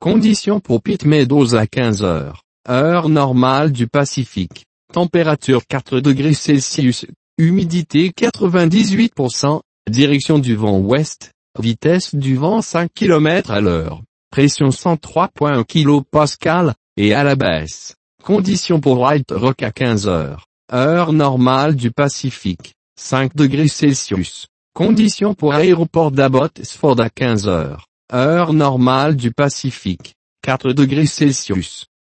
Conditions pour Pitt Meadows à 15 heures. Heure normale du Pacifique. Température 4 degrés Celsius. Humidité 98%. Direction du vent ouest. Vitesse du vent 5 km à l'heure. Pression 103,1 kPa, et à la baisse. Conditions pour White Rock à 15 heures. Heure normale du Pacifique. 5 degrés Celsius. Conditions pour aéroport d'Abbotsford à 15 heures. Heure normale du Pacifique. 4 degrés Celsius.